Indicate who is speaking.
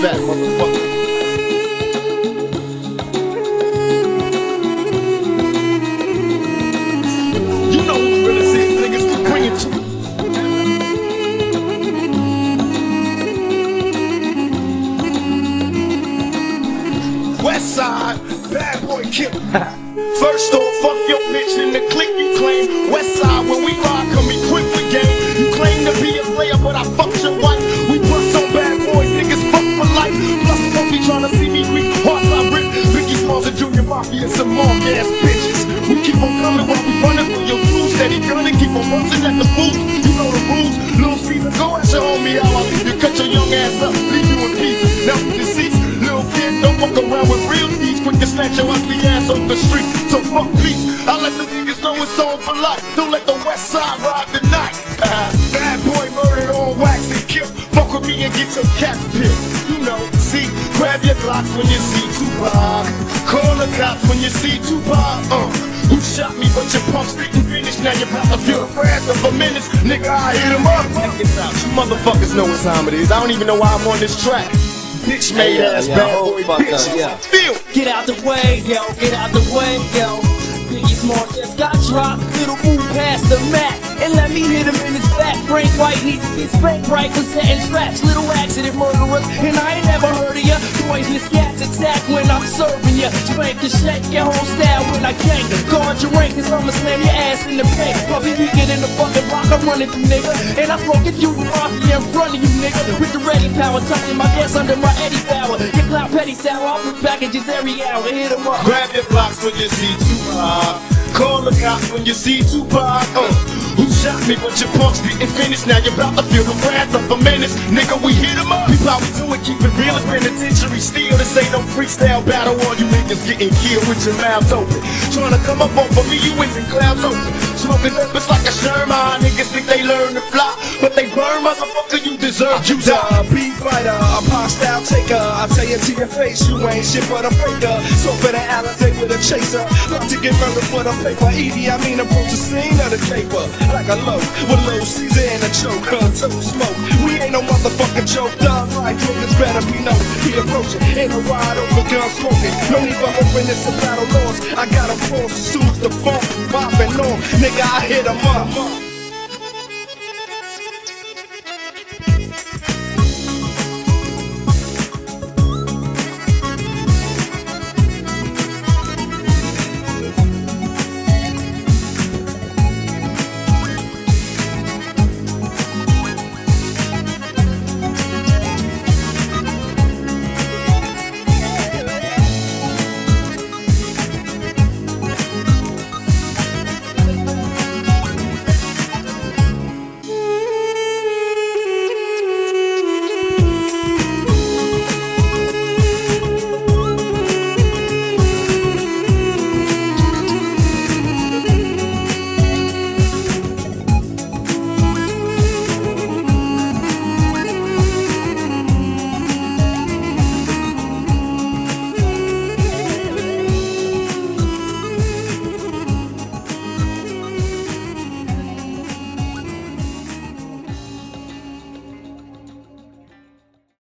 Speaker 1: that, motherfucker? You know who really is, niggas. Bring it to me. West Side, bad boy killer. First off, fuck your bitch in the clique you claim. West Side, when we ride, come equipped with game. You claim to be a player, but I fucked your wife. We bust on bad boys, niggas fuck for life. Plus, Puffy tryna see me weak, hearts I rip. Biggie Smalls and Junior Mafia and some more ass bitches. We keep on coming while we running for your crew. Steady gunning, keep on busting at the booth. You know the rules. Lil' Caesar, go at your homie how I leave you. Cut your young ass up, leave you in peace. Now with deceased, little kid, don't fuck around with real thieves. Quick to snatch your ugly ass off the street. So fuck peace. I let the niggas know it's on for life. Don't let the West Side ride the night. Bad boy murdered on wax and kill. Fuck with me and get your cats peeled. You know, see, grab your Glocks when you see Tupac. Call the cops when you see Tupac. Who shot me but your punks didn't finish. Now you're about to feel the wrath of a menace. Nigga, I hit him up. Check this out. You motherfuckers know what time it is. I don't even know why I'm on this track. Bitch made ass bad boy bitch. Feel.
Speaker 2: Get out the way, yo, get out the way, yo. Biggie Smalls just got dropped. Little move past the mat and let me hit him in his back. Frank White needs to get spanked right for setting traps. Little accident murderers, and I ain't never heard of ya. Poisonous cats attack when I'm serving ya. Spank the shake your whole style when I can't. Guard your rank, cause I'ma slam your ass in the paint. Puffy, we get in the fucking block, I'm running through, nigga. And I smoke it, you mafia in front of you, nigga. With the ready power, tucking my gas under my Eddie power. Get clout petty sour, I'll put packages every hour. Hit 'em up.
Speaker 1: Grab your blocks when you see Tupac. Call the cops when you see Tupac. Who shot me but your punks didn't finish. Now you're about to feel the wrath of a menace. Nigga, we hit 'em up. People how we do it, keep it real. It's penitentiary steel. This ain't no freestyle battle. All you niggas getting killed with your mouths open. Trying to come up off of me, you in the clouds open. Smoking up, it's like a Sherman. Niggas think they learn to fly, but they burn, motherfucker, you deserve you die.
Speaker 3: Beat writer, a pop style taker. I tell you to your face, you ain't shit but a faker. So for the Alizé with a chaser, love to get murdered for the paper. Edie, I mean approach the scene of the caper like a loaf with low Caesar and a choke. Total smoke, we ain't no motherfucking joke. Dog like niggas better be known. He approaching in a wide open gun smoking. No need for hoping it's a battle lost. I got a force as soon as the phone popping on. Nigga, I hit 'em up.